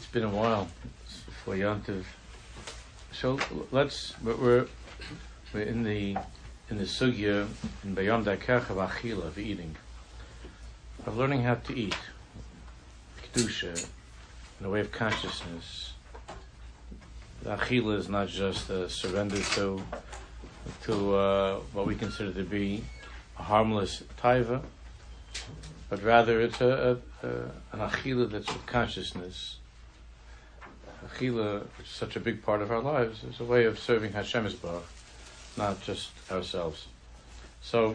been a while for Yontiv. So we're in the sugya in Bayom Dakerch of Achila, of eating, of learning how to eat, kedusha, in a way of consciousness. The Achila is not just a surrender to what we consider to be a harmless taiva, but rather it's an Achila that's with consciousness. Achila, which is such a big part of our lives, is a way of serving Hashem Yisbarach, not just ourselves. So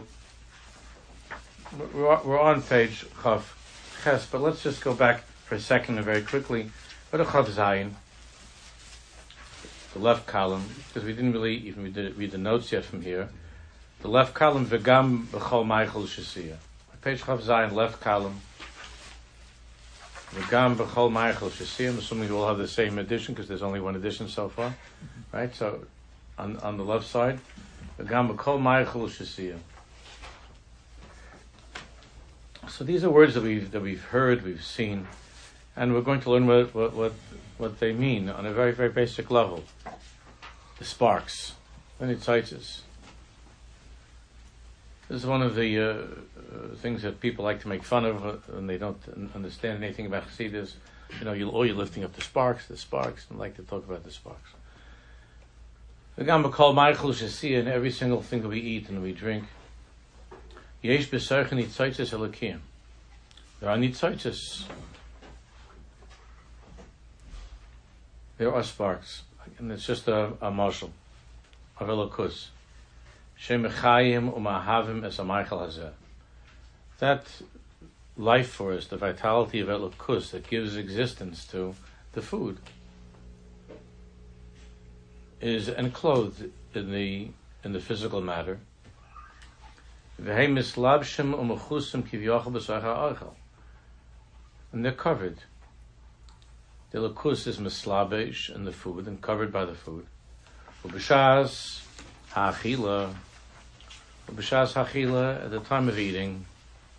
we're on page Chav Ches, but let's just go back for a second and very quickly. Go to Chav Zayin, the left column, because we didn't really even read the notes yet from here. The left column, V'gam b'chol meichel shesiyah. Page Chav Zayin, left column. V'gam b'chol meichel shesiyah. I'm assuming you all have the same edition because there's only one edition so far, right? So on the left side, V'gam b'chol meichel shesiyah. So these are words that we've heard, we've seen, and we're going to learn what they mean on a very, very basic level. The sparks, the nitzitzes. This is one of the things that people like to make fun of when they don't understand anything about Chassidus. You're lifting up the sparks, and like to talk about the sparks. In every single thing that we eat and we drink, there are nitzitzes. There are sparks, and it's just a mashal of Elokus. That life force, the vitality of Elokus that gives existence to the food, is enclosed in the physical matter. And they're covered. The Elokus is mislabesh in the food and covered by the food. Ubishas ha'achila, at the time of eating,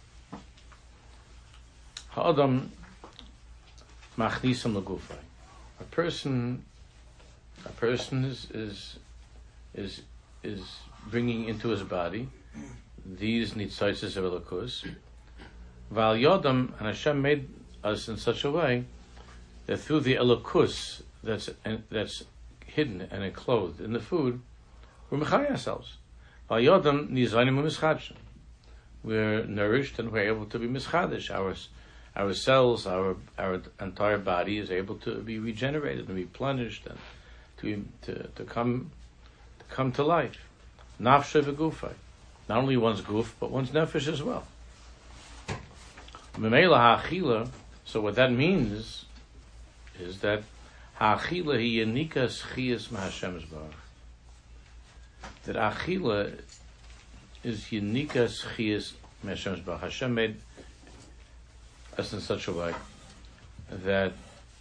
ha'adam machnisam l'gufay. A person is bringing into his body these nitzitzes of Elokus. Val yodam, and Hashem made us in such a way that through the Elokus that's hidden and enclosed in the food, we're mechay ourselves. We're nourished and we're able to be mischadish. Our cells, our entire body is able to be regenerated and replenished and to come to life. Nafshe v'gufay. Not only one's guf, but one's nefesh as well. Memela ha'achila. So what that means is that ha'achila hi yenikas chiyas ma'Hashem Yisbarach. That achila is yenikas chiyas ma'Hashem Yisbarach. Hashem made us in such a way that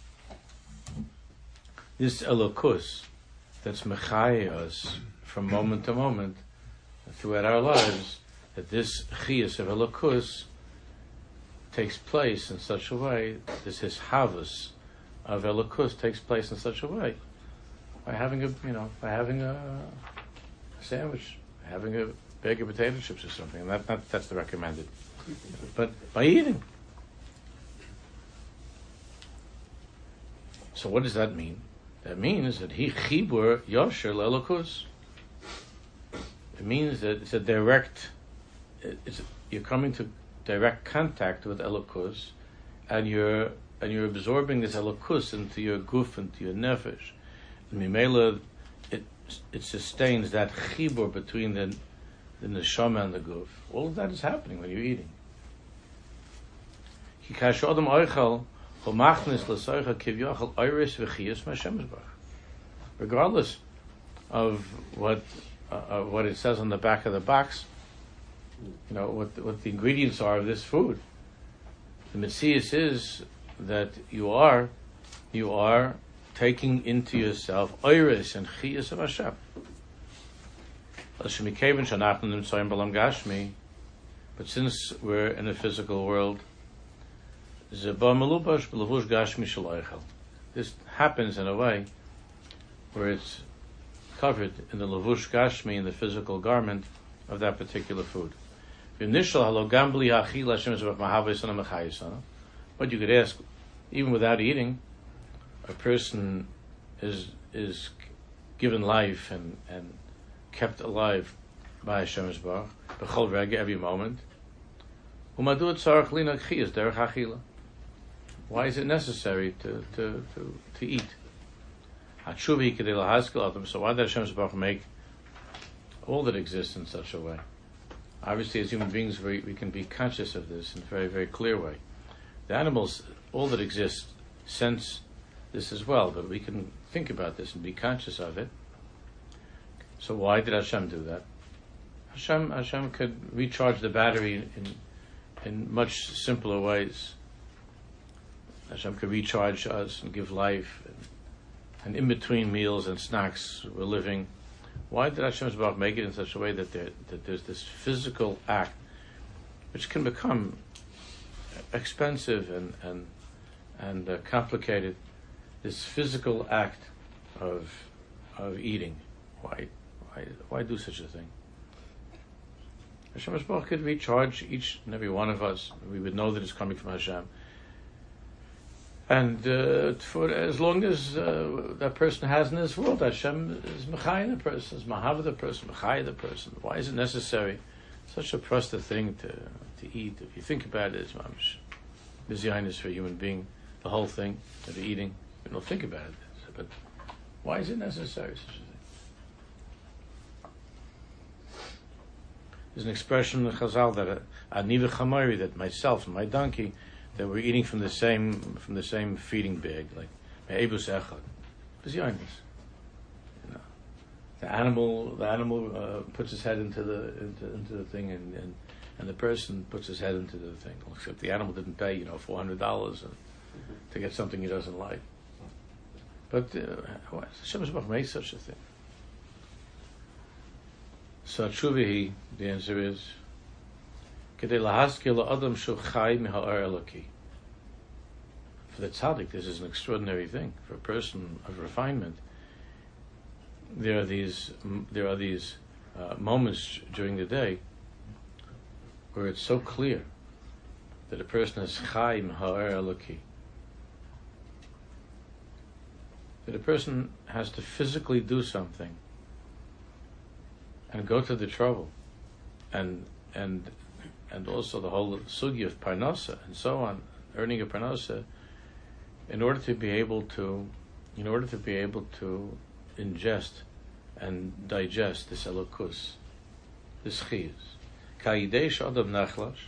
this Elokus that's mechayeh us from moment to moment throughout our lives, that this chiyas of Elokus takes place in such a way, this havas of Elokus takes place in such a way, by having a sandwich, having a bag of potato chips or something, and that's the recommended. But by eating. So what does that mean? That means that he chibur yosher le'Elokus. It means that it's a direct. You're coming to direct contact with Elokus, and you're absorbing this Elokus into your guf, into your nefesh. And mimela, it sustains that chibur between the neshama and the guf. All of that is happening when you're eating. Regardless of what it says on the back of the box, what the ingredients are of this food. The Metzius is that you are taking into yourself Oiris and Chiyas of Hashem. But since we're in a physical world, this this happens in a way where it's covered in the levush gashmi, in the physical garment of that particular food. But you could ask, even without eating, a person is given life and kept alive by Hashem Yisbarach b'chol rega, every moment. Why is it necessary to eat? So why did Hashem Yisbarach make all that exists in such a way? Obviously, as human beings, we can be conscious of this in a very, very clear way. The animals, all that exists, sense this as well, but we can think about this and be conscious of it. So why did Hashem do that? Hashem could recharge the battery in much simpler ways. Hashem could recharge us and give life, and in between meals and snacks we're living. Why did Hashem Yisbarach make it in such a way that there's this physical act which can become expensive and complicated? This physical act of eating. Why do such a thing? Hashem Yisbarach could recharge each and every one of us. We would know that it's coming from Hashem. And for as long as that person has in this world, Hashem is mechayah the person, is mahava the person, mechayah the person. Why is it necessary? Such a prostate thing to eat. If you think about it, it's mamish bizyainus for a human being. The whole thing of eating. You don't think about it, but why is it necessary? Such a thing. There's an expression in Chazal that aniva chamari, that myself and my donkey, that we're eating from the same feeding bag, like me'ebus echad. Bizyainus. The animal puts his head into the thing, and the person puts his head into the thing. Except the animal didn't pay $400 to get something he doesn't like. But Hashem Yisbarach made such a thing. So Tshuvahi, the answer is, for the tzaddik, this is an extraordinary thing. For a person of refinement, there are these moments during the day where it's so clear that a person is chai miha'er eloki, that a person has to physically do something and go to the trouble and also the whole sugi of parnasa and so on, earning a parnasa, in order to be able to ingest and digest this elokus, this chiyus. Kayidesh adam nachlash,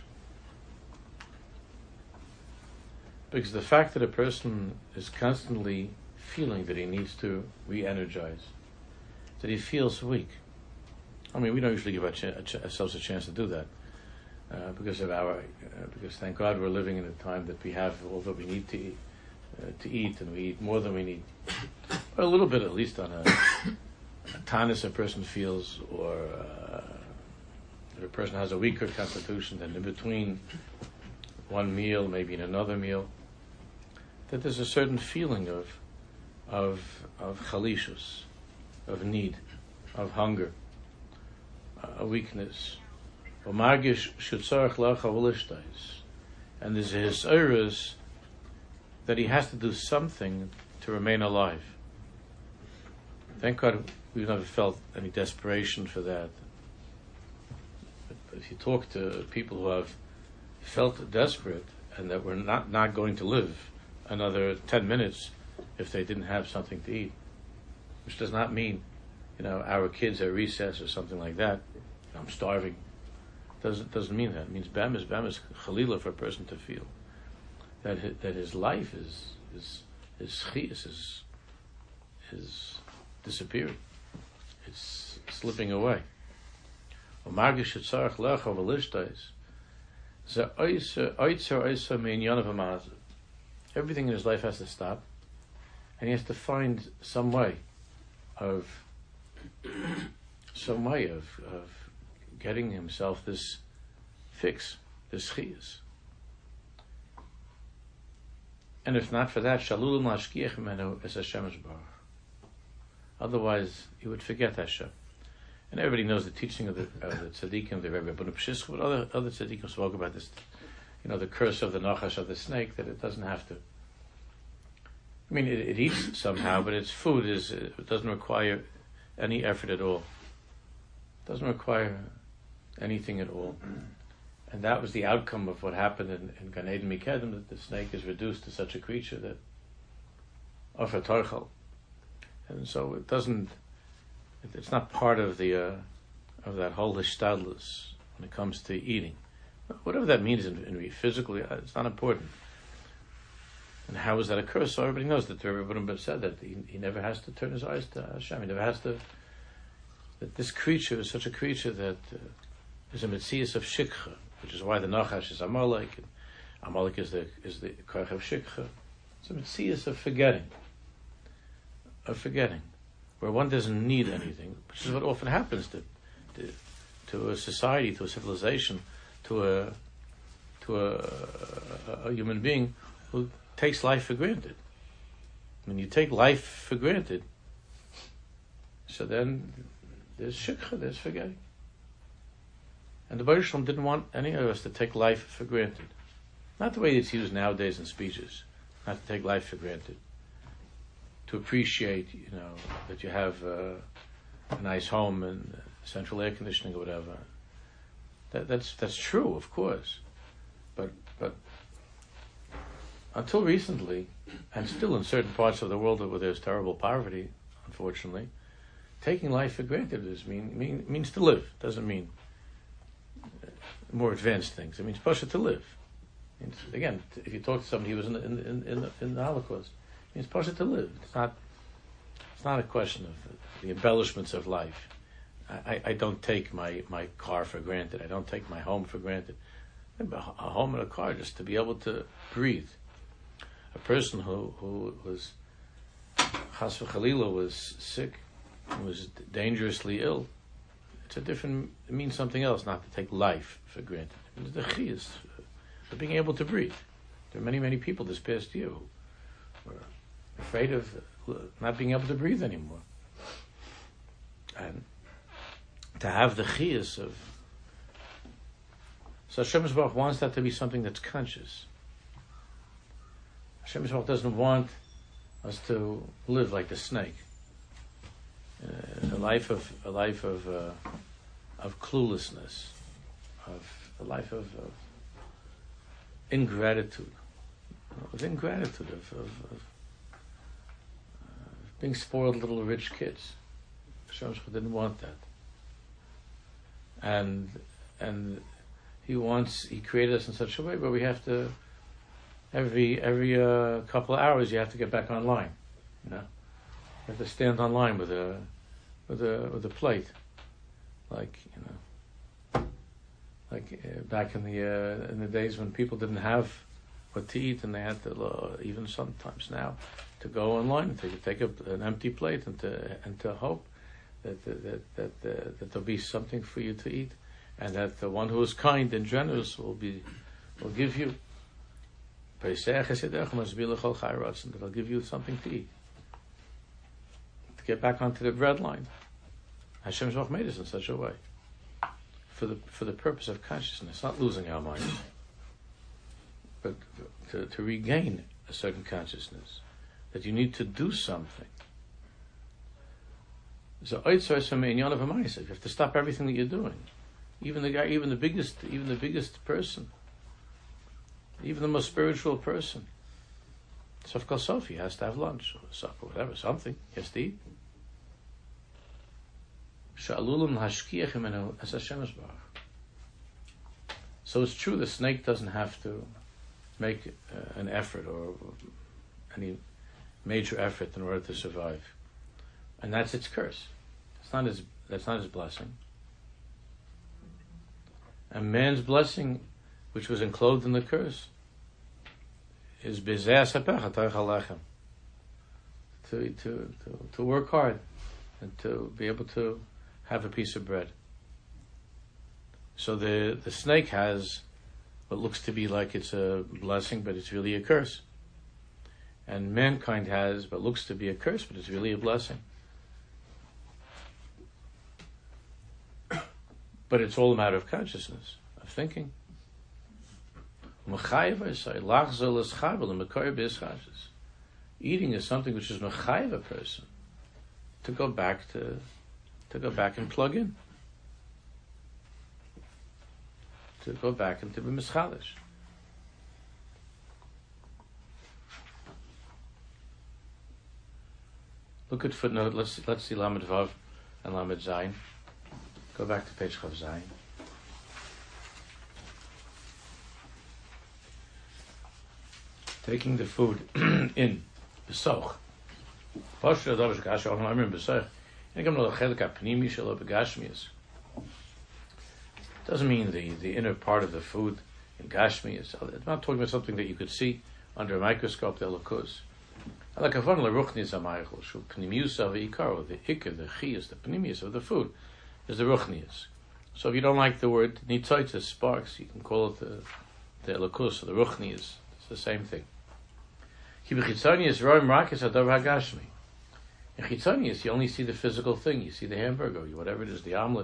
because the fact that a person is constantly feeling that he needs to re-energize, that he feels weak. I mean, we don't usually give ourselves a chance to do that. Because thank God we're living in a time that we have all that we need to eat, and we eat more than we need, or a little bit at least on a tonus a person feels, or if a person has a weaker constitution, then in between one meal, maybe in another meal, that there's a certain feeling of chalishus, of need, of hunger, a weakness. And there's his urus that he has to do something to remain alive. Thank God we've never felt any desperation for that. But if you talk to people who have felt desperate and that were not going to live another 10 minutes if they didn't have something to eat, which does not mean, our kids at recess or something like that, I'm starving. Doesn't mean that. It means bam is chalila for a person to feel that his life is disappearing. It's slipping away. Everything in his life has to stop, and he has to find some way of getting himself this fix, this chiyus. And if not for that, shalulim lashkiach menu es Hashem Yisborach. Otherwise, you would forget Hashem. And everybody knows the teaching of the tzaddikim, the Rebbe Abuna Pshischa, but other tzaddikim spoke about this. The curse of the nachash of the snake, that it doesn't have to. I mean, it eats somehow, but its food it doesn't require any effort at all. It doesn't require anything at all. And that was the outcome of what happened in Gan Eden Mikedem, that the snake is reduced to such a creature that Ofer Torchel. And so it doesn't. It's not part of the of that whole hishtadlus when it comes to eating. Whatever that means in physically, it's not important. And how is that a curse? So everybody knows that the Rebbe said that he never has to turn his eyes to Hashem. He never has to. That this creature is such a creature that is a metzias of shikha, which is why the nachash is Amalek, and Amalek is the koach of shikha. It's a metzias of forgetting. Where one doesn't need anything, which is what often happens to a society, to a civilization, to a human being who takes life for granted. When you take life for granted, so then there's shikha, there's forgetting. And the Baruch Shalom didn't want any of us to take life for granted. Not the way it's used nowadays in speeches, not to take life for granted. To appreciate, that you have a nice home and central air conditioning or whatever. That's true, of course, but until recently, and still in certain parts of the world where there's terrible poverty, unfortunately, taking life for granted means to live. Doesn't mean more advanced things. It means pasha to live. Again, if you talk to somebody who was in the Holocaust. It's pasha to live. It's not a question of the embellishments of life. I don't take my car for granted. I don't take my home for granted. A home and a car just to be able to breathe. A person who was chas v'chalila was sick, was dangerously ill. It means something else. Not to take life for granted. It means the chiyus of being able to breathe. There are many people this past year who were afraid of not being able to breathe anymore. And to have the chiyus of... So Hashem Yisborach wants that to be something that's conscious. Hashem Yisborach doesn't want us to live like the snake. A life of cluelessness, a life of ingratitude, of being spoiled little rich kids. Hashem didn't want that, and he created us in such a way where we have to every couple of hours you have to get back online. You have to stand online with a plate, like back in the days when people didn't have what to eat, and they had to even sometimes now to go online and to take an empty plate and to hope that there'll be something for you to eat, and that the one who is kind and generous will give you. That'll give you something to eat. To get back onto the bread line. Hashem Yisborach made us in such a way for the purpose of consciousness, not losing our minds, but to regain a certain consciousness, that you need to do something. So you have to stop everything that you're doing. Even the biggest person, even the most spiritual person. Sof kol sof, he has to have lunch or supper, whatever, something. He has to eat. So it's true the snake doesn't have to make an effort or any major effort in order to survive, and that's its curse. That's not his blessing. And man's blessing, which was enclosed in the curse, is to work hard and to be able to have a piece of bread. So the snake has what looks to be like it's a blessing, but it's really a curse. and mankind has what looks to be a curse, but it's really a blessing. But it's all a matter of consciousness, of thinking. Eating is something which is mechayev a person to go back and plug in, to go back and to be mischalish. Look at footnote. Let's see Lamed Vav and Lamed Zayin. Go back to page Chav Zayin. Taking the food in besoch. Pasha da was gash auch einmal besoch. Ich habe noch gelik apnimi shel begashmius. Doesn't mean the inner part of the food in gashmius. It's not talking about something that you could see under a microscope. The lakus. Like a fun leruchnis amaychol shu pnimius of ikar, the ikar, the chiyus, the pnimius of the food is the ruchnius. So if you don't like the word nitzoitzes, sparks, you can call it the lakus, the ruchnius. It's the same thing. In chitzonius, you only see the physical thing. You see the hamburger, whatever it is, the omelet.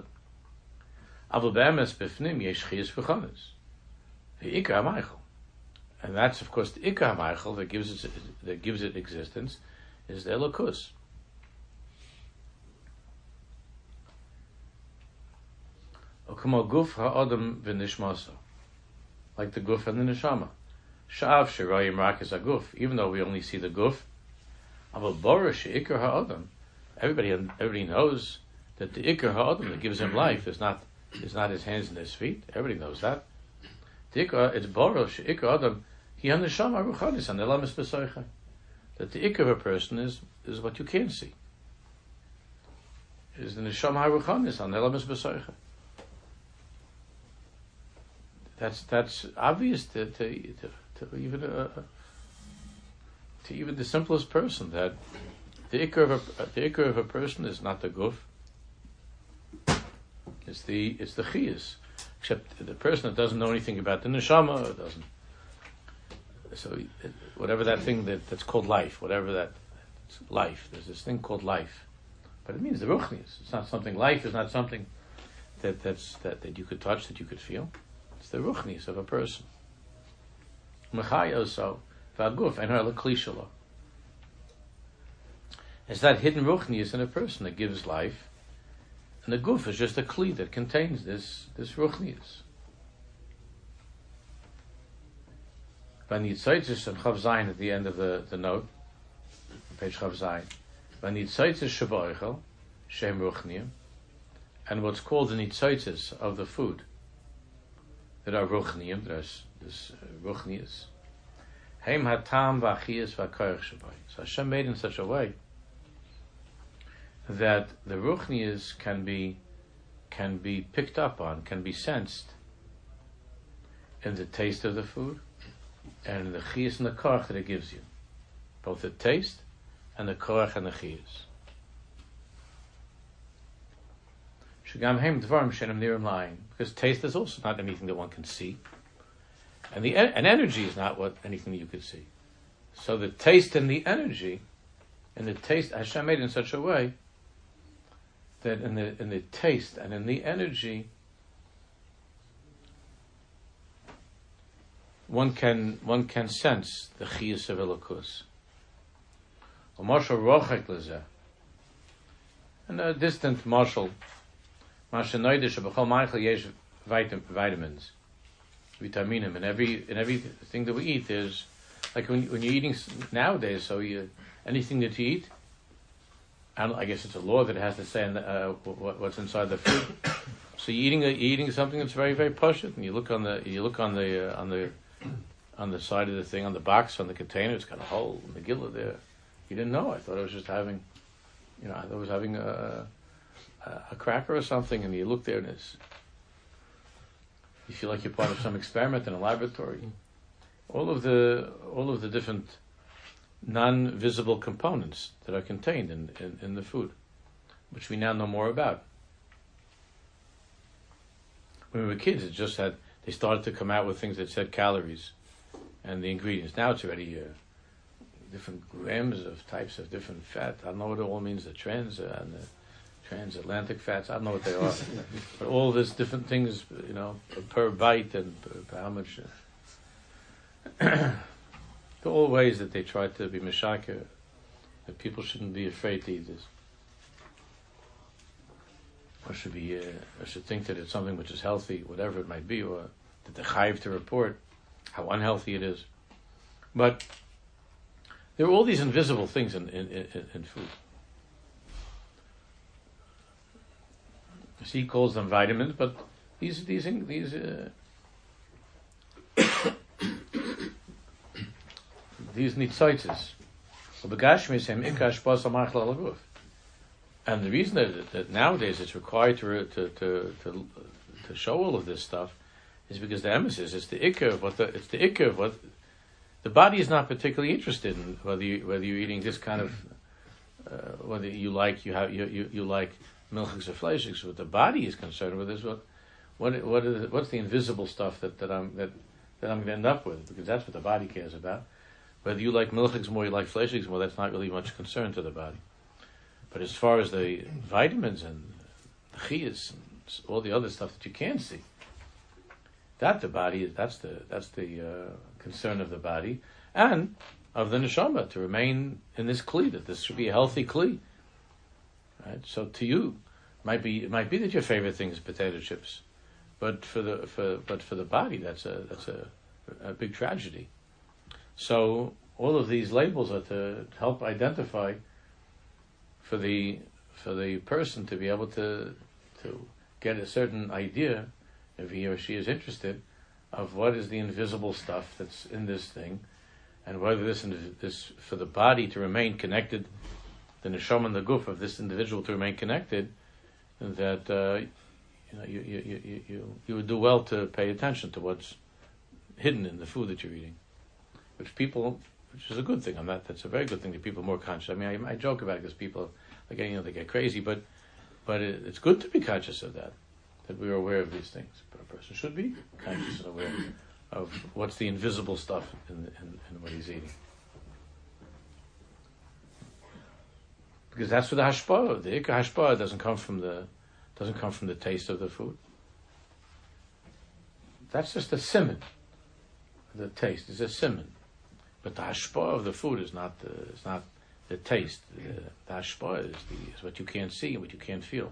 And that's, of course, the ikar ha'maichel that gives it existence, is the elokus. Like the guf and the neshama. Sha'av shirayim rak is a guf, even though we only see the guf. Aval bora she'ikar ha'adam. Everybody knows that the ikar ha'adam that gives him life is not his hands and his feet. Everybody knows that. It's bora she'ikar adam. He on the neshama ruchanis and elamis b'soicha. That the ikar of a person is what you can't see. Is the neshama ruchanis and elamis b'soicha. That's obvious to even the simplest person, that the ikar of a person is not the guf. It's the chiyus. Except the person that doesn't know anything about the neshama, or doesn't. So whatever that thing that's called life, whatever that's life. There's this thing called life, but it means the ruchnius. It's not something. Life is not something that you could touch, that you could feel. It's the ruchnius of a person. Mechayoso v'aguf and her leklishala. It's that hidden ruchnius in a person that gives life, and the guf is just a kli that contains this ruchnius. V'nitzaitis and Chav Zayin at the end of the note, page Chav Zayin. V'nitzaitis sheboichel shem ruchnium, and what's called the nitzaitis of the food that are ruchnium. There's this ruchnius. Heim hatam v'achiyas v'koyach shabai. So Hashem made in such a way that the ruchnius can be picked up on, can be sensed in the taste of the food and in the chiyas and the koach that it gives you, both the taste and the koach and the chiyas. Shagam heim dvarim shenem nirim layin, because taste is also not anything that one can see, and energy is not anything that you could see. So the taste and the energy, and the taste Hashem made in such a way that in the taste and in the energy, one can sense the chiyus of elokus. And a distant marshal, vitamins, vitaminim, and everything that we eat. There's like when you're eating nowadays. So anything that you eat, I guess it's a law that it has to say what's inside the food. So you're eating something that's very, very pashut, and you look on the side of the thing, on the box, on the container. It's got a hole in the gillah there. You didn't know. I thought it was just having, I thought it was having a cracker or something, and you look there and you feel like you're part of some experiment in a laboratory. All of the different non-visible components that are contained in the food, which we now know more about. When we were kids, they started to come out with things that said calories and the ingredients. Now it's already different grams of types of different fat. I don't know what it all means, the trans and the transatlantic fats. I don't know what they are. But all these different things, per bite and per how much. They're all ways that they try to be meshaka, that people shouldn't be afraid to eat this. Or should think that it's something which is healthy, whatever it might be, or that they're chayiv to report how unhealthy it is. But there are all these invisible things in food. So he calls them vitamins, but these nitzoitzes. And the reason that nowadays it's required to show all of this stuff is because the emphasis is the ikka of what the body is not particularly interested in, whether you're eating this kind of whether you like milchiks or fleishiks. What the body is concerned with is what's the invisible stuff that I'm going to end up with, because that's what the body cares about. Whether you like milchiks more, you like fleishiks more, that's not really much concern to the body. But as far as the vitamins and the chiyas and all the other stuff that you can't see, that's the concern of the body and of the neshama, to remain in this kli, that this should be a healthy kli. Right? So to you, it might be that your favorite thing is potato chips, but for the body, that's a big tragedy. So all of these labels are to help identify for the person to be able to get a certain idea, if he or she is interested, of what is the invisible stuff that's in this thing, and whether this for the body to remain connected, the neshama and the guf of this individual to remain connected, that you would do well to pay attention to what's hidden in the food that you're eating, which is a good thing. That's a very good thing that people are more conscious. I mean, I joke about it because people, again, they get crazy, but it's good to be conscious of that we are aware of these things. But a person should be conscious and aware of what's the invisible stuff in what he's eating. Because that's where the hashpah, the ikka hashpah, doesn't come from the taste of the food. That's just a siman. The taste is a siman. But the hashpah of the food is not the taste. The hashpah is what you can't see and what you can't feel.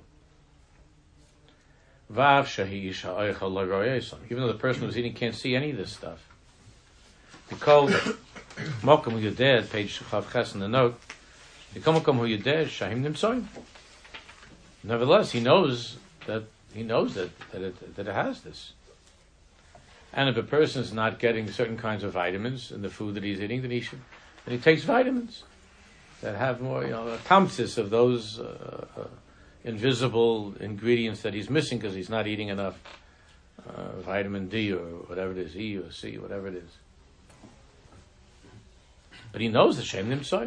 Vav shahi isha oichal lo royeson. Even though the person who's eating can't see any of this stuff. Because Mokum hu yodeh, page Chav Ches in the note, Mokum hu yodeh shahim nimtzoyim. Nevertheless, he knows that it has this. And if a person is not getting certain kinds of vitamins in the food that he's eating, then he takes vitamins that have more, a tamsis of those invisible ingredients that he's missing because he's not eating enough vitamin D or whatever it is, E or C, whatever it is. But he knows the shem nimtzoyim.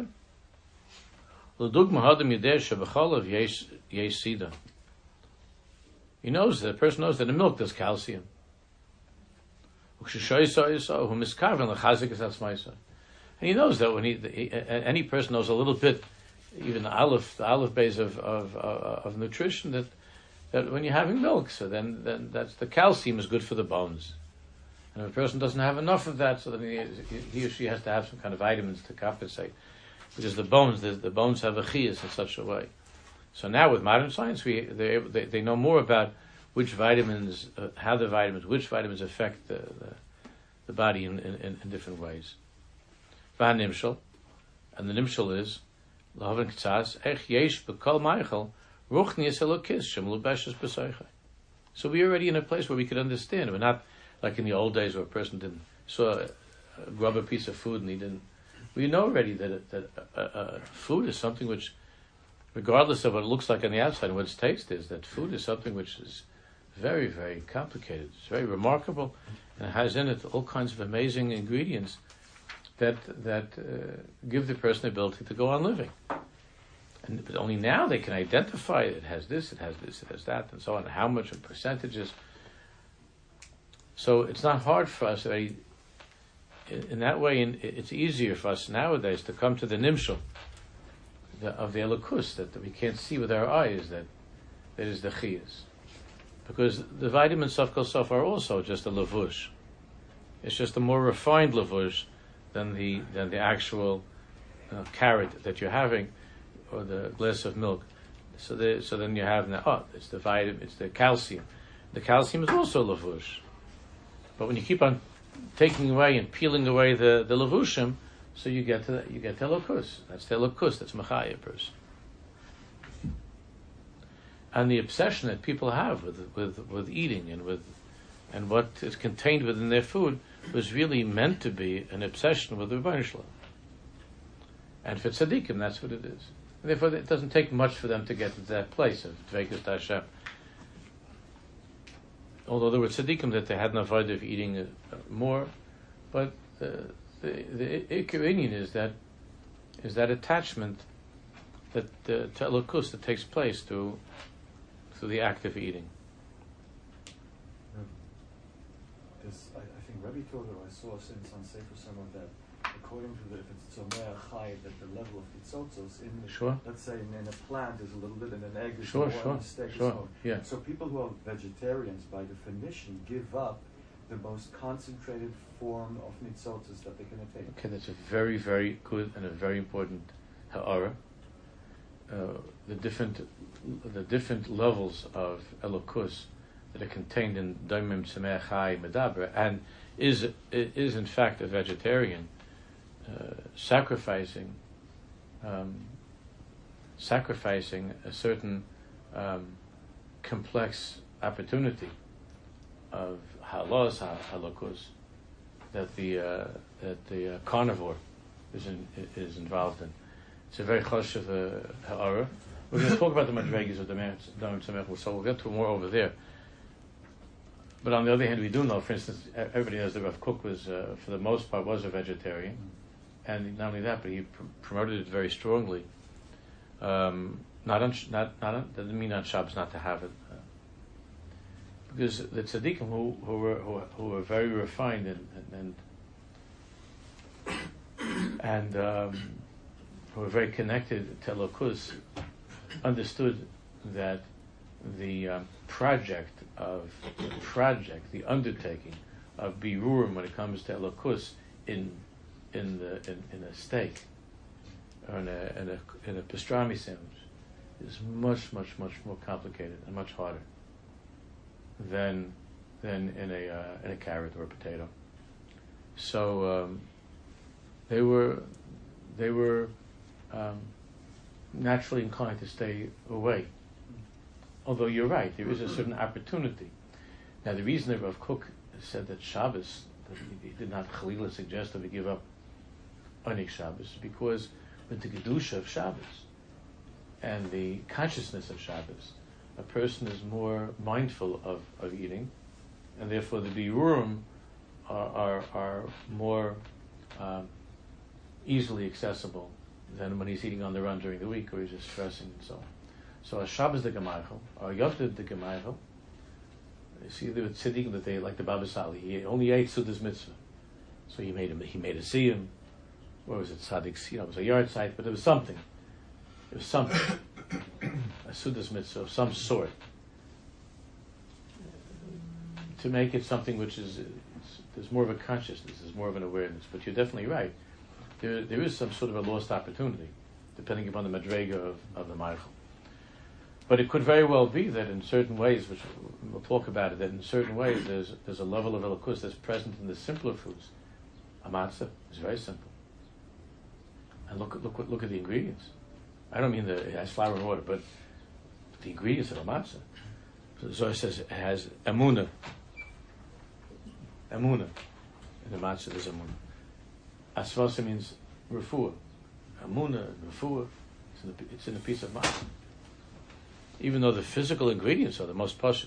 He knows that the person knows that in milk there's calcium. And he knows that when any person knows a little bit, even the aleph base of nutrition, that when you're having milk, so then that's the calcium is good for the bones. And if a person doesn't have enough of that, so then he or she has to have some kind of vitamins to compensate, because the bones have a chiyas in such a way. So now with modern science, they know more about which vitamins, which vitamins affect the body in different ways. And the nimshal is so we're already in a place where we could understand. We're not like in the old days where a person saw a rubber piece of food and he didn't. We know already that food is something which, regardless of what it looks like on the outside and what its taste is, that food is something which is very, very complicated. It's very remarkable, and it has in it all kinds of amazing ingredients that give the person the ability to go on living. But only now they can identify it has this, it has this, it has that, and so on, and how much in percentages. So it's not hard for us already in that way, it's easier for us nowadays to come to the nimshal of the elokus that we can't see with our eyes, that is the chiyas. Because the vitamins of kol sof are also just a lavush. It's just a more refined lavush than the actual carrot that you're having, or the glass of milk. So then you have it's the vitamin, it's the calcium. The calcium is also lavush. But when you keep on taking away and peeling away the lavushim, so you get elokus. That's the elokus. That's machaya person. And the obsession that people have with eating and what is contained within their food was really meant to be an obsession with the Rebbeinu Shalom. And for tzaddikim, that's what it is. And therefore, it doesn't take much for them to get to that place of dveikus Hashem. Although there were tzaddikim that they had no avodah of eating more, but the ikar inyan is that attachment that to elokus that takes place through the act of eating. I think Rebbe taught, or I saw since on Sefer Someone, that according to if it's tzomeh chai, that the level of nitzotzos in, let's say in a plant is a little bit, in an egg is more, in a steak is more. Yeah. So people who are vegetarians, by definition, give up the most concentrated form of nitzotzos that they can attain. Okay, that's a very, very good and a very important ha'ara. The different levels of elokus that are contained in Daimim Tzemeh Chai Medaber, and is in fact a vegetarian sacrificing a certain complex opportunity of halos halokus that the carnivore is involved in. It's a very choshev ha'ara. We're going to talk about the madregas of the Daimim Tzemech, so we'll get to more over there. But on the other hand, we do know, for instance, everybody knows that Rav Kook was, for the most part, was a vegetarian, and not only that, but he promoted it very strongly. Doesn't mean on Shabbos not to have it, because the tzaddikim who were very refined and who were very connected to Elokus understood that the the undertaking of birurim when it comes to elokus in a steak or in a pastrami sandwich is much more complicated and much harder than in a carrot or a potato. So they were naturally inclined to stay away. Although you're right, there is a certain opportunity. Now, the reason that Rav Kook said that Shabbos, that he did not Chalila suggest that we give up Onik Shabbos, is because with the Kedusha of Shabbos and the consciousness of Shabbos, a person is more mindful of eating, and therefore the birurim are more easily accessible than when he's eating on the run during the week or he's just stressing and so on. So a Shabbos the Gemaychel, or Yotiv the Gemaychel, you see the tzaddikim that they, like the Baba Sali, he only ate Sudas Mitzvah. So he made a siyum, what was it, Tzaddik, it was a yard site, but it was something. It was something. A Sudas Mitzvah of some sort. To make it something which there's more of a consciousness, there's more of an awareness. But you're definitely right. There is some sort of a lost opportunity, depending upon the madrega of the Meichel. But it could very well be that in certain ways, which we'll talk about it, that in certain ways there's a level of elokus that's present in the simpler foods. A matzah is very simple. And look at the ingredients. I don't mean it has flour and water, but the ingredients of a matzah. So Zohar says it has emunah. Emunah. In the matzah there's emunah. Asvasa means refuah. Emunah and refuah, it's in a piece of matzah. Even though the physical ingredients are the most pashut.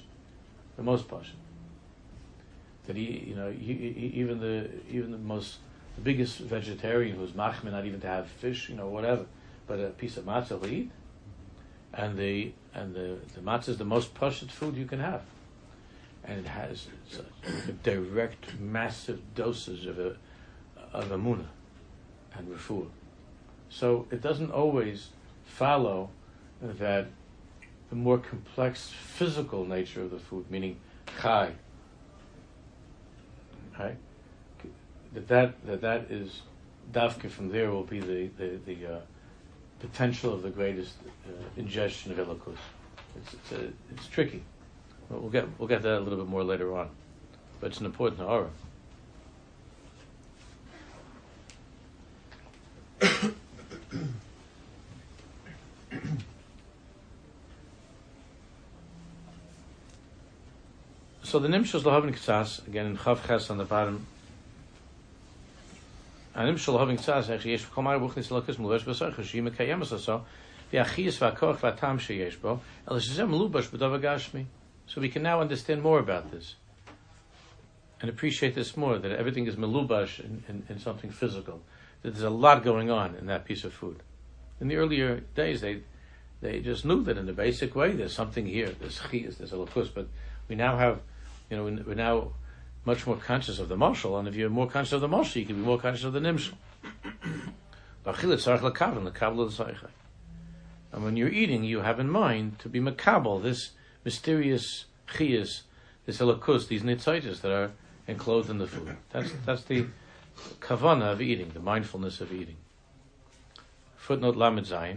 That even the biggest vegetarian who's machmir not even to have fish, whatever, but a piece of matzah will eat. And the matzah is the most pashut food you can have, and it has a direct, massive dosage of of Amunah and Refuah. So it doesn't always follow that the more complex physical nature of the food, meaning chai, right? That is dafka from there will be the potential of the greatest ingestion of Elokus. It's tricky. We'll get that a little bit more later on, but it's an important aura. So the Nimshal Lahavin Ktsas, again in Chav Ches on the bottom. And Nimshal Lahavin Ktsas actually yesh b'kol ma'ar buchnis Elokus melubash b'sarch hashim mekayemas aso v'achiyas v'akoch v'atam sheyesh bo el shezem melubash b'davar gashmi. So we can now understand more about this and appreciate this more, that everything is melubash in something physical. That there's a lot going on in that piece of food. In the earlier days, they just knew that in the basic way there's something here, there's chiyas, there's Elokus, but we now have, we're now much more conscious of the mashal, and if you're more conscious of the mashal, you can be more conscious of the nimshal. And when you're eating, you have in mind to be makabel, this mysterious chiyas, this Elokus, these nitzaitis that are enclosed in the food. That's the kavana of eating, the mindfulness of eating. Footnote Lamed Zayin.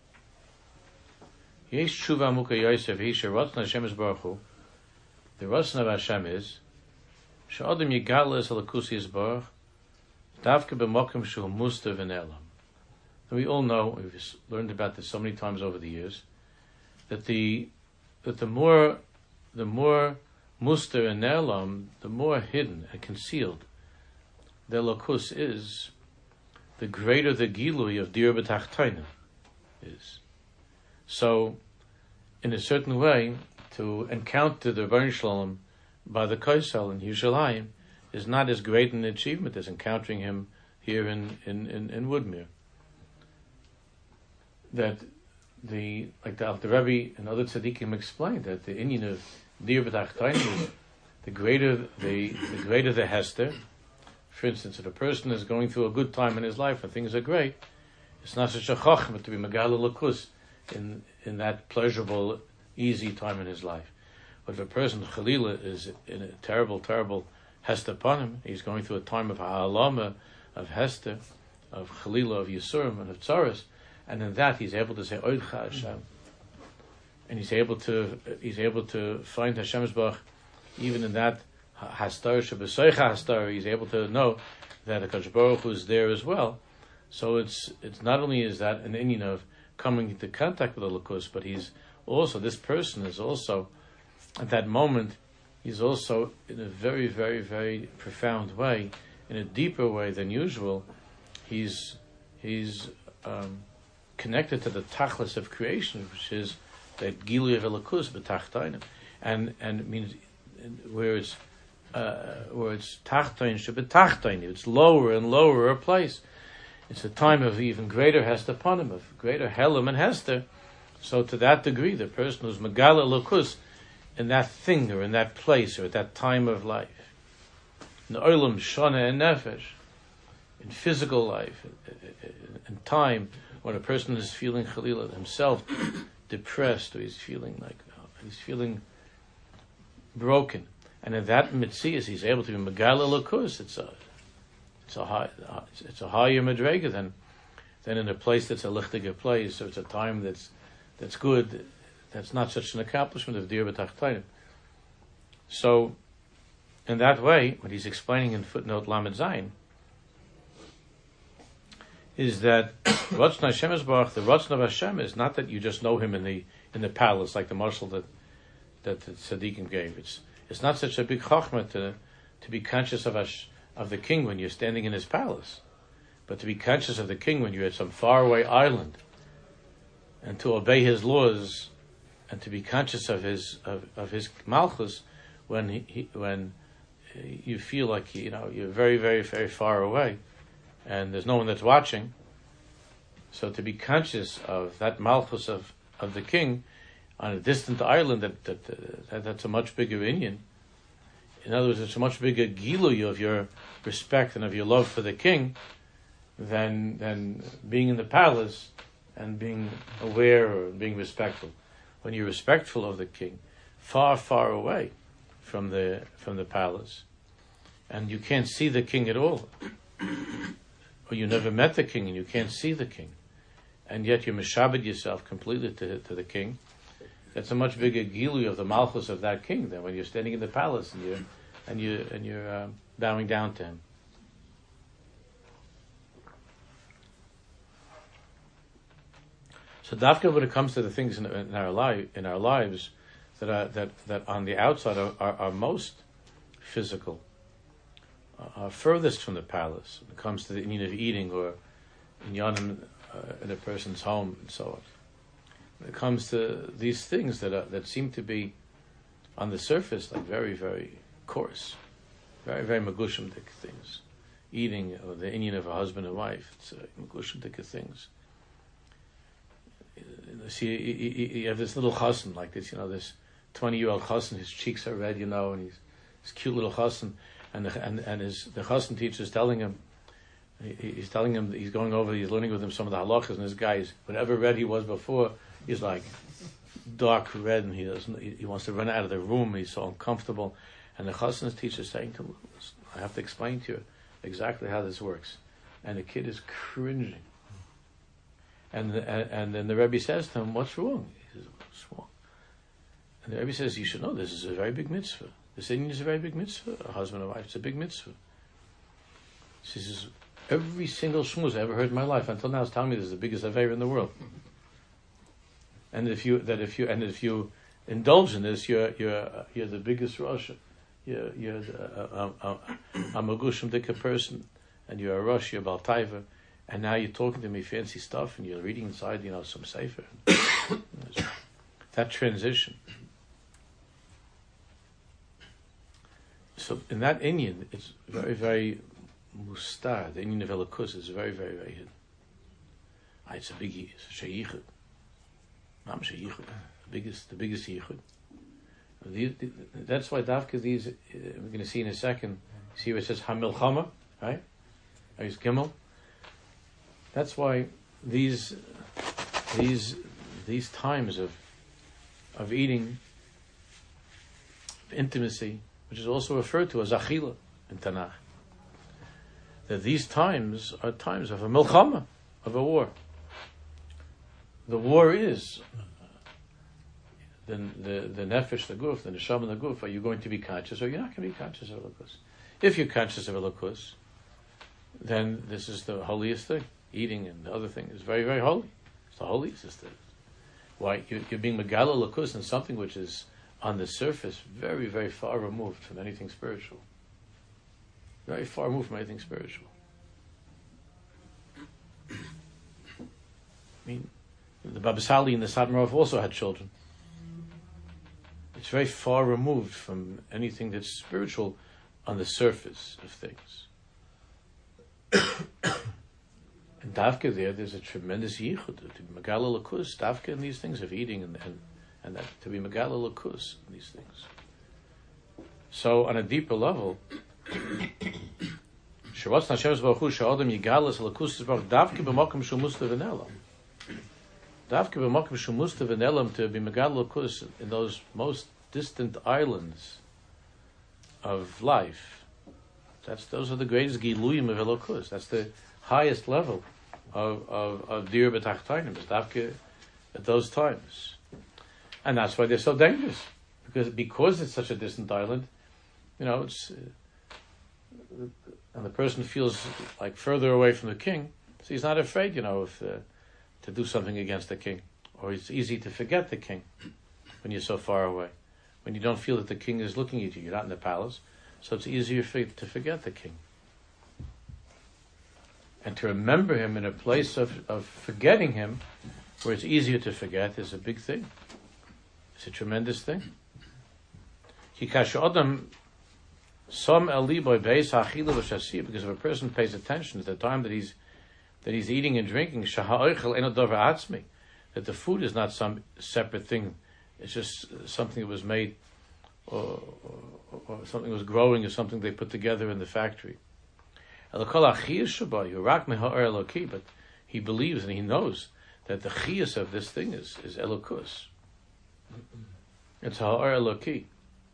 Yesh tshuva muka Yosef hisher rotzna Hashem is baruch hu. The rotzna of Hashem is she'adam yigala es alakusi is baruch davke b'mokim shehu muster v'nelam. And we all know, we've learned about this so many times over the years, that the more muster and ne'elam, the more hidden and concealed the Elokus is, the greater the gilui of dir b'tachtonim is. So, in a certain way, to encounter the Rebbeinu Shalom by the Kaisel in Yerushalayim is not as great an achievement as encountering him here in Woodmere. That the Rebbe and other tzaddikim explained that the inyan of dir b'tachtonim is the greater the hester. For instance, if a person is going through a good time in his life and things are great, it's not such a chachma to be megal Elokus in that pleasurable, easy time in his life. But if a person, Chalila, is in a terrible, terrible hester upon him, he's going through a time of ha'alama, of hester, of Chalila, of Yisurim, and of tzaras, and in that he's able to say Oidcha Hashem, and he's able to find Hashem's Bach even in that hastar shebesoicha hastar. He's able to know that HaKadosh Baruch Hu is there as well. So it's not only is that an inyan of coming into contact with the Elokus, but he's also, this person is also at that moment, he's also in a very, very, very profound way, in a deeper way than usual, he's connected to the tachlis of creation, which is that gilui of Elokus b'tachtonim, and means where it's tachtoin shebetachtoin, it's lower and lower a place. It's a time of even greater hester panim, of greater helam and hester. So to that degree, the person who's megala Elokus in that thing or in that place or at that time of life, in olam shana and nefesh, in physical life, in time when a person is feeling chalila himself depressed, or he's feeling broken, and in that mitzias he's able to be megala Elokus. It's a higher madrega than in a place that's a lichtiger place, or it's a time that's good. That's not such an accomplishment of dir b'tachtonim. So, in that way, what he's explaining in footnote Lamed Zayin is that Ratzon Hashem Yisbarach, the Ratzon of Hashem is not that you just know him in the palace, like the marshal that the tzaddikim gave. It's not such a big chachma to be conscious of the king when you're standing in his palace, but to be conscious of the king when you're at some faraway island, and to obey his laws, and to be conscious of his malchus when you feel like you're very, very, very far away, and there's no one that's watching. So to be conscious of that malchus of the king on a distant island, that's a much bigger inyan. In other words, it's a much bigger gilui of respect and of your love for the king than being in the palace and being aware or being respectful. When you're respectful of the king, far, far away from the palace, and you can't see the king at all, or you never met the king and you can't see the king, and yet you mishabed yourself completely to the king, that's a much bigger gilui of the malchus of that king than when you're standing in the palace and you're bowing down to him. So dafka, when it comes to the things in our lives that on the outside are most physical, are furthest from the palace. When it comes to the inyan of eating or inyanim in a person's home and so on. When it comes to these things that seem to be on the surface like very, very coarse, very, very magushimdik things, eating or the inyan of a husband and wife, it's magushimdik things. See, you have this little chassan like this, this 20-year-old chassan. His cheeks are red, and he's this cute little chassan, and the chassan teacher is telling him, he's going over, he's learning with him some of the halachas, and this guy is, whatever red he was before, he's like dark red, and he wants to run out of the room. He's so uncomfortable, and the chassan's teacher is saying to him, I have to explain to you exactly how this works, and the kid is cringing. And then the Rebbe says to him, what's wrong? He says, what's wrong? And the Rebbe says, you should know, this is a very big mitzvah. This inyan is a very big mitzvah. A husband and wife, it's a big mitzvah. She says, every single shmuz I ever heard in my life until now is telling me this is the biggest aveira in the world. And if you indulge in this, you're the biggest Rosh. You're a magushim dika person, and you're a Rosh, you're a Baltaiva. And now you're talking to me fancy stuff, and you're reading inside, some sefer. That transition. So in that inyan, it's very, very mustar. The inyan of Elokus is very, very, very hidden. It's a big, it's a yichud. Mam sheyichud, the biggest yichud. That's why dafka these we're going to see in a second. See where it says hamilchama, right? There's Gimel. That's why these times of eating, of intimacy, which is also referred to as achila in Tanakh, that these times are times of a milchama, of a war. The war is the nefesh, the guf, the neshama, the guf. Are you going to be conscious, or you're not going to be conscious of Elokus? If you're conscious of Elokus, then this is the holiest thing. Eating and the other thing is very, very holy. It's the holiest. Why? You're being megala lakus in something which is on the surface very, very far removed from anything spiritual. Very far removed from anything spiritual. I mean, the Baba Sali and the Satmarov also had children. It's very far removed from anything that's spiritual on the surface of things. And Davka there's a tremendous yichud to be megala lakus. Davka in these things of eating and that to be megala lakus in these things. So on a deeper level, Shavuos Hashem Baruch Hu she'adam yigalas lakus Baruch Davka b'makom shu mustav v'nelam. Davka b'makom shu mustav v'nelam, to be megala lakus in those most distant islands of life. Those are the greatest giluyim of Elokus. That's the highest level of dir b'tachtainim, is dafka at those times, and that's why they're so dangerous, because it's such a distant island. It's and the person feels like further away from the king, so he's not afraid, to do something against the king, or it's easy to forget the king when you're so far away, when you don't feel that the king is looking at you. You're not in the palace, so it's easier to forget the king. And to remember him in a place of forgetting him, where it's easier to forget, is a big thing. It's a tremendous thing. Because if a person pays attention to the time that he's eating and drinking, that the food is not some separate thing. It's just something that was made, or something was growing, or something they put together in the factory. But he believes and he knows that the chiyus of this thing is elokus. It's ha'or eloki.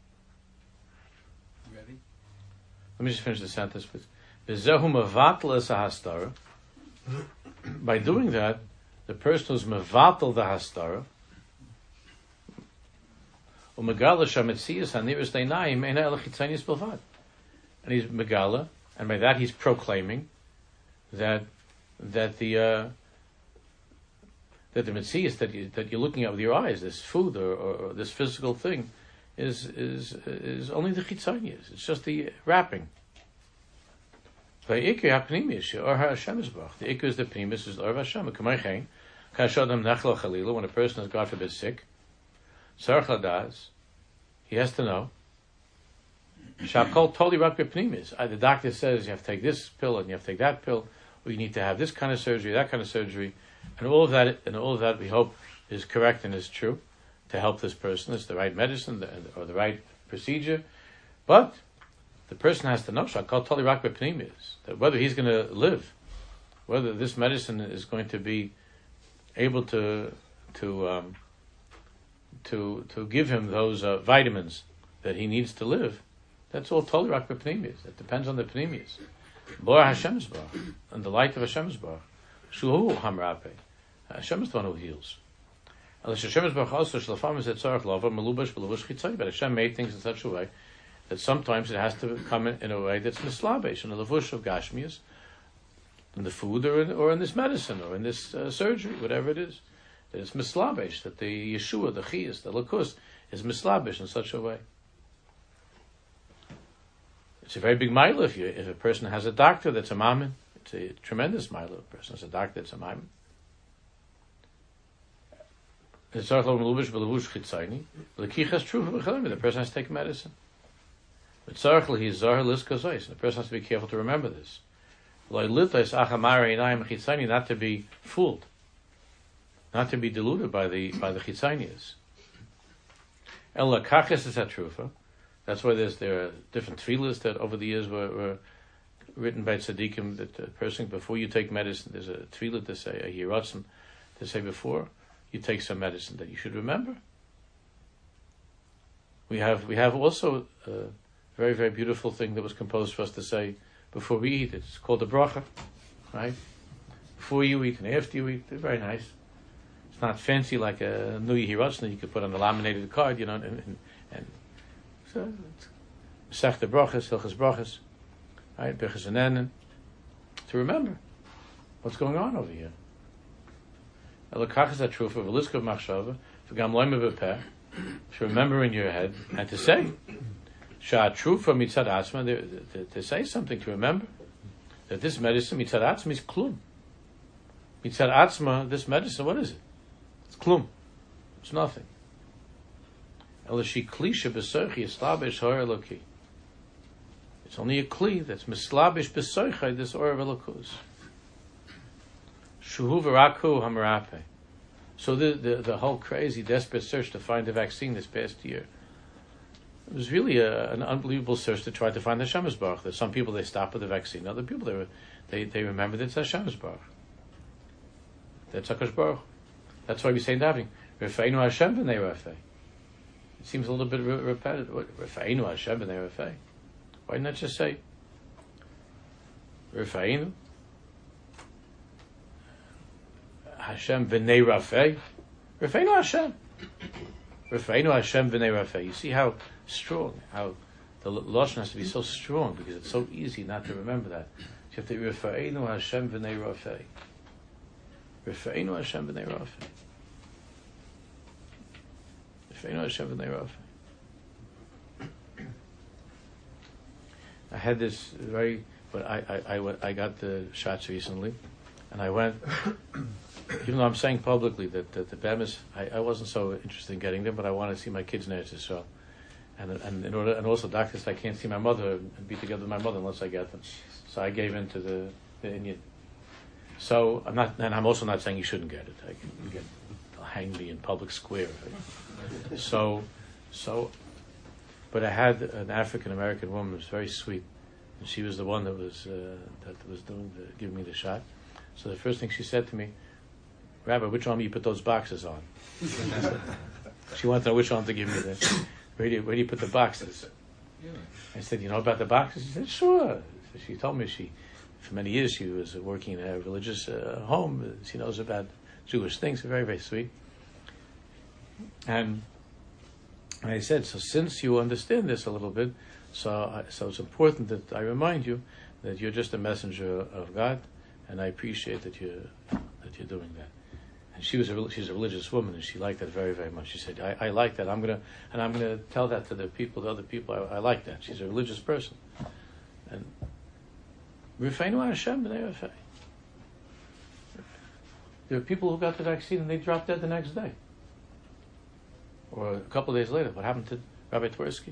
Ready? Let me just finish the sentence. V'zehu mevatel es hastara. By doing that, the person who's mevatel the hastara, umegala shametzias haniris leinayim eina elachitzanius bilvad, and he's megala, and by that he's proclaiming that the metzias that you're looking at with your eyes, this food or this physical thing, is only the chitzanius. It's just the wrapping. The ikar hapnimius or Hashem isbach. The ikar is the pnimis is or Hashem. Kamaychein kashadam nachlo chalila. When a person is God forbid sick, sarach ladas, he has to know. Shakol totally rak b'pnimis. The doctor says you have to take this pill and you have to take that pill, or you need to have this kind of surgery, that kind of surgery, and all of that we hope is correct and is true to help this person. It's the right medicine or the right procedure, but the person has to know Shakal Tali Rak B'Pnimis, that whether he's going to live, whether this medicine is going to be able to give him those vitamins that he needs to live. That's all Tali Rak B'Pnimis. It depends on the Pnimis. Bor Hashem's Bar, and the light of Hashem's Bar. Shuhu Hamrape. Hashem is the one who heals. But Hashem made things in such a way that sometimes it has to come in a way that's mislabesh, in the levush of gashmias, in the food or in this medicine or in this surgery, whatever it is. That it's mislabesh, that the Yeshua, the Chiyas, the Lakus, is mislabesh in such a way. It's a very big mile if a person has a doctor that's a mammon. It's a tremendous mile if a person has a doctor that's a mammon. The person has to take medicine. The person has to be careful to remember this. Not to be fooled, not to be deluded by the chitzanias. That's why there are different tefillas that over the years were written by tzaddikim, that the person, before you take medicine, there's a tefillah to say, a hiratzim, to say before you take some medicine that you should remember. We have also a very, very beautiful thing that was composed for us to say before we eat. It's called the bracha, right? Before you eat and after you eat. They're very nice. It's not fancy like a new hiratzim you could put on a laminated card, and so Sech the brachas, hilchas brachas, right? Birchas Hanenin, to remember what's going on over here. Elokach is that true for v'liskav machshava, for gam loyme b'peh, to remember in your head and to say, shah true for mitzad atzma, to say something, to remember that this medicine mitzad atzma is klum. Mitzad atzma, this medicine, what is it? It's klum. It's nothing. It's only a kli that's mislabish b'soichai, this or of elokus. Shuhu v'raku hamarape. So the whole crazy, desperate search to find a vaccine this past year, it was really an unbelievable search to try to find the Hashem Baruch. There's some people, they stop with the vaccine. Other people, they remember that it's Hashem Baruch. That's HaKadosh Baruch. That's why we say in davening, Refeinu Hashem v'nei Rafei. It seems a little bit repetitive. Refeinu Hashem v'nei Rafei. Why not just say Refeinu Hashem v'nei Rafei? Refeinu Hashem. Refeinu Hashem v'nei Rafei. You see how strong, how the lashon has to be so strong, because it's so easy not to remember that. You have to Refeinu Hashem v'nei Rafei. Refeinu Hashem v'nei Rafei. I had this but I got the shots recently, and I went, even though I'm saying publicly that the BEMS, I wasn't so interested in getting them, but I want to see my kids' nurses, so, and also doctors, I can't see my mother and be together with my mother unless I get them, so I gave in to the Indian. So I'm also not saying you shouldn't get it. They'll hang me in public square. So, but I had an African American woman who was very sweet, and she was the one that was giving me the shot. So the first thing she said to me, Rabbi, which arm you put those boxes on? She wanted to know which arm to give me where do you put the boxes? I said, you know about the boxes? She said, sure. So she told me for many years she was working in a religious home. She knows about Jewish things. Very, very sweet. And I said, so since you understand this a little bit, so it's important that I remind you that you're just a messenger of God, and I appreciate that you're doing that. And she's a religious woman, and she liked that very, very much. She said, I like that. I'm gonna tell that to the other people. I like that. She's a religious person. And Rifeinu Hashem b'nei Rafei. There are people who got the vaccine and they dropped dead the next day. Or a couple of days later. What happened to Rabbi Twersky?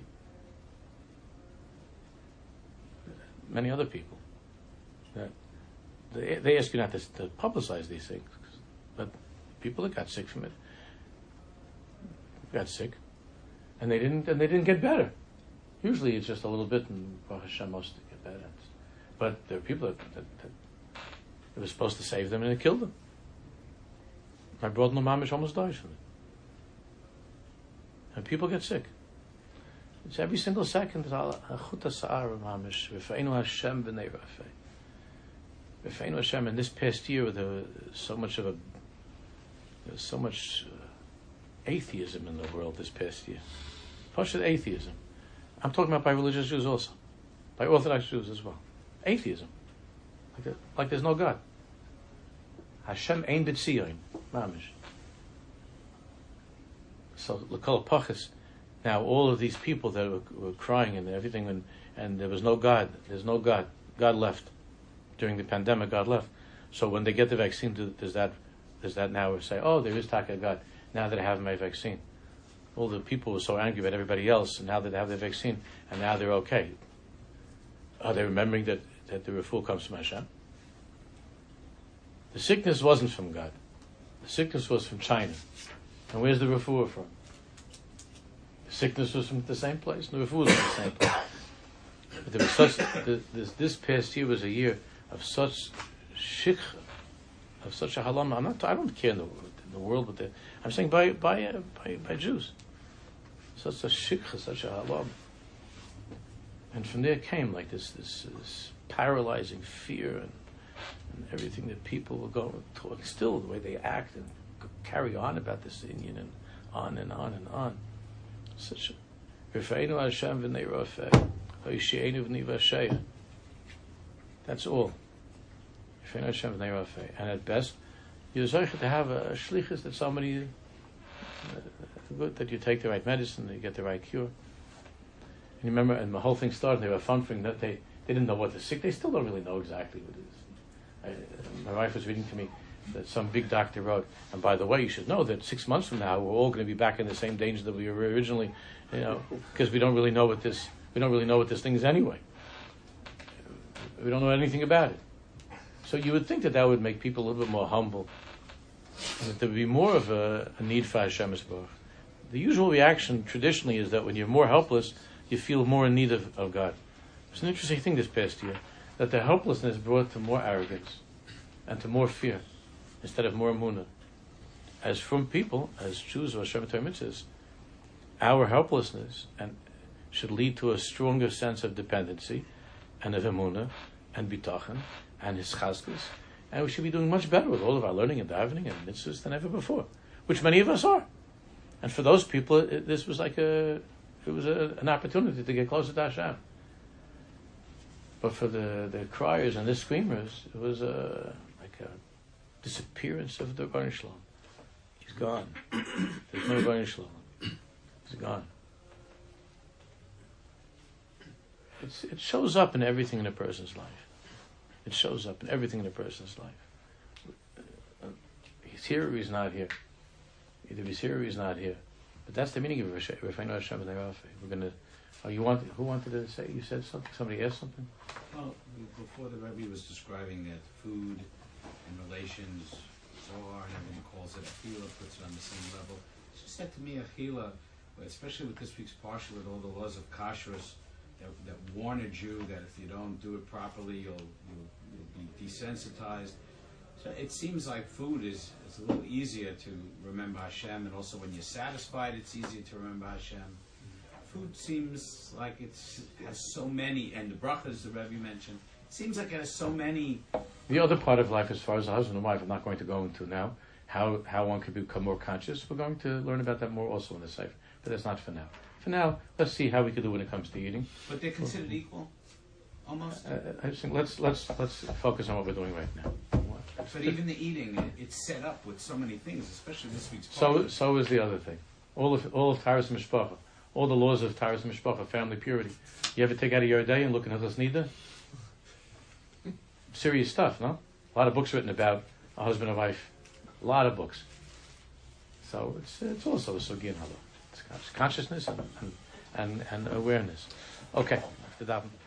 Many other people. That they ask you not to publicize these things, but people that got sick from it got sick, and they didn't get better. Usually it's just a little bit, and Baruch Hashem most get better. But there are people that it was supposed to save them, and it killed them. My brother Mamish almost died from it. And people get sick. It's every single second. Mamish Rifeinu Hashem b'nei Rafei. Rifeinu Hashem. In this past year, there was so much atheism in the world. This past year, partially atheism. I'm talking about by religious Jews also, by Orthodox Jews as well. Atheism, like there's no God. Hashem ein b'tzion, mamish. So l'kol pachas. Now all of these people that were crying and everything, and there was no God. There's no God. God left during the pandemic. God left. So when they get the vaccine, does that now say, oh, there is taka God now that I have my vaccine? All the people were so angry about everybody else, and now that they have the vaccine, and now they're okay. Are they remembering that the refuah comes from Hashem? The sickness wasn't from God. The sickness was from China. And where's the refuah from? The sickness was from the same place, and the refuah was from the same place. But there was this past year was a year of such shikha, of such a halam. I don't care in the world, but I'm saying by Jews. Such a shikha, such a halam. And from there came like this paralyzing fear and everything that people were going to still the way they act and carry on about this Indian and on and on and on. Such a Rifeinu Hashem v'nei Rafei Hoishienu v'nei Vasheya. That's all. Rifeinu Hashem v'nei Rafei. And at best, you're zeicher to have a shlichus that somebody good, that you take the right medicine, that you get the right cure. And you remember, and the whole thing started, they were funfering that they didn't know what the sick. They still don't really know exactly what it is. My wife was reading to me that some big doctor wrote, and by the way, you should know that 6 months from now, we're all going to be back in the same danger that we were originally, because we don't really know what this thing is anyway. We don't know anything about it. So you would think that would make people a little bit more humble, and that there would be more of a need for Hashem Yisborach. The usual reaction traditionally is that when you're more helpless, you feel more in need of God. It's an interesting thing this past year, that the helplessness brought to more arrogance and to more fear instead of more emunah. As from people, as Jews or Hashem Torah mitzvahs, our helplessness should lead to a stronger sense of dependency and of emunah and bitachon and hischazkus, and we should be doing much better with all of our learning and davening and mitzvahs than ever before, which many of us are. And for those people, this was like an opportunity to get closer to Hashem. But for the criers and the screamers, it was like a disappearance of the Rebbeinu Shalom. He's gone. There's no Rebbeinu Shalom. He's gone. It shows up in everything in a person's life. It shows up in everything in a person's life. He's here or he's not here. Either he's here or he's not here. But that's the meaning of Rifeinu Hashem b'nei Rafei. We're going to. Who wanted to say? You said something. Somebody asked something. Well, before the Rebbe was describing that food and relations, Zohar and everyone calls it achila, puts it on the same level. She said to me achila, especially with this week's parsha with all the laws of kashrus, that warn a Jew that if you don't do it properly, you'll be desensitized. So it seems like food is a little easier to remember Hashem, and also when you're satisfied, it's easier to remember Hashem. Food seems like it has so many, and the brachas the Rebbe mentioned, it seems like it has so many. The other part of life, as far as a husband and wife, I'm not going to go into now, how one can become more conscious. We're going to learn about that more also in the Sefer, but that's not for now. For now, let's see how we can do when it comes to eating. But they're considered equal, almost. I think let's focus on what we're doing right now. But even the eating, it's set up with so many things, especially this week's. So is the other thing. All of Taras Mishpacha, all the laws of Taras Mishpacha, family purity. You ever take out of your day and look in Hilchos Nida? Serious stuff, no? A lot of books written about a husband and wife. A lot of books. So it's also a sugi and halach. It's consciousness and awareness. Okay, after that.